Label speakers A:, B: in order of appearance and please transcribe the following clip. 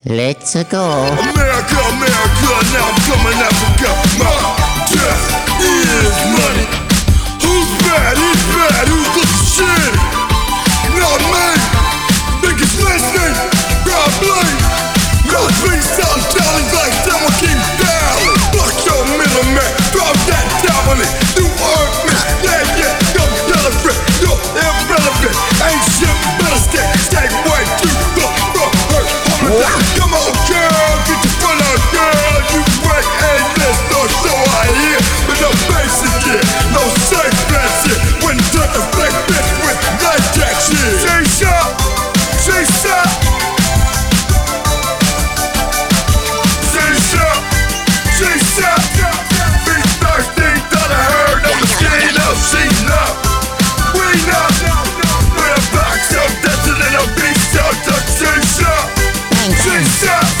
A: Let's go.
B: America, America, now I'm coming Africa. My death is money. Who's bad? He's bad. Who's the shit? Not me. Biggest listening. God blame. God please tell like someone keep down. Fuck your middleman. Drop that dominant. You earned me. Yeah, you're irrelevant. You're irrelevant. Ain't shit better stay way too Come on, girl, get your front out, girl. You break A-list, no show out here, but no basic shit, no safe bet shit. When you touch a fake bitch with night jack shit. Say shop, say shop, say shop, say shop. Be thirsty, thought I heard I'm skin up, she's up, we up. With a box of desert and a beast out, say shop. Say shop.